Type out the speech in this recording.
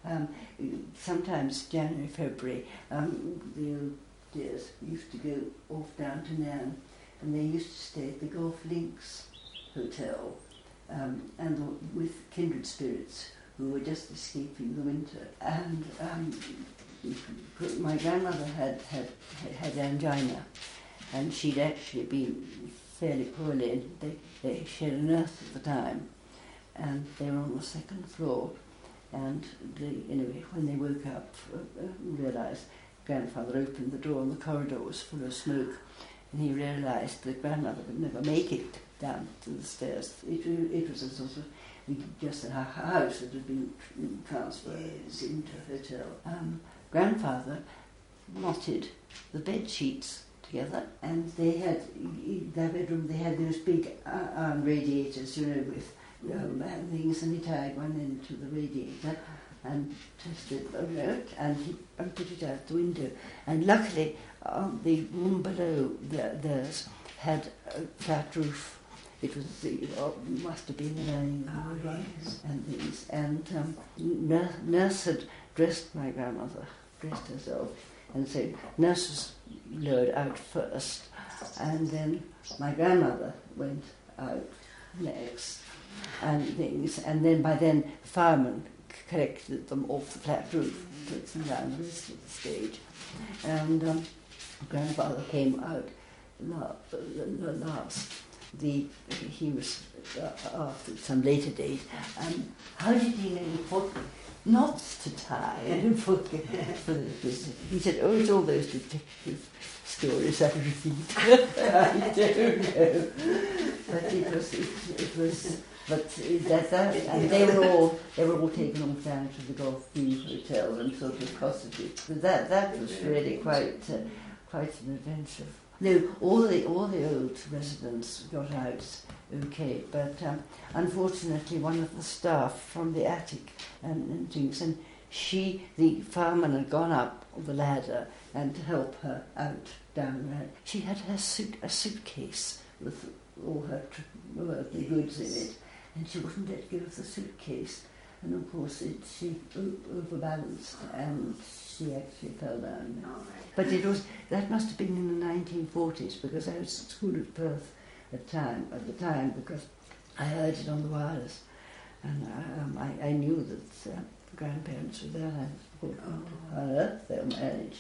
Um, Sometimes January, February, the old dears used to go off down to Nairn, and they used to stay at the Golf Links Hotel, and with kindred spirits who were just escaping the winter. And my grandmother had angina, and she'd actually been fairly poorly. She had a nurse at the time, and they were on the second floor. And anyway, when they woke up, realised grandfather opened the door and the corridor was full of smoke, and he realised that grandmother would never make it down to the stairs. It was a sort of just a house that had been transferred into a hotel. Grandfather knotted the bed sheets together, and they had their bedroom. They had those big iron radiators, with things, and he tied one into the radiator and tested the remote, and he put it out the window. And luckily, the room below theirs had a flat roof. It was must have been the dining room and things. And nurse had dressed my grandmother, dressed herself, and so nurse was lowered out first, and then my grandmother went out next, and things. And then by then, the fireman collected them off the flat roof, took them down the rest of the stage, and grandfather came out last. He was after some later date. How did he know what knots to tie and for this? He said, "Oh, it's all those detective stories I read." I don't know, but it was. But and they were all taken off down to the Golf View Hotel and sort of cosseted. But that was really quite an adventure. No, all the old residents got out okay, but unfortunately one of the staff from the attic and things, and the fireman had gone up the ladder and to help her out down there. She had a suitcase with all her worldly goods in it, and she wouldn't let go of the suitcase, and of course she overbalanced and she actually fell down. But that must have been in the 1940s, because I was at school at Perth at the time, because I heard it on the wireless, and I knew that grandparents were there. I thought, how on earth they'll manage.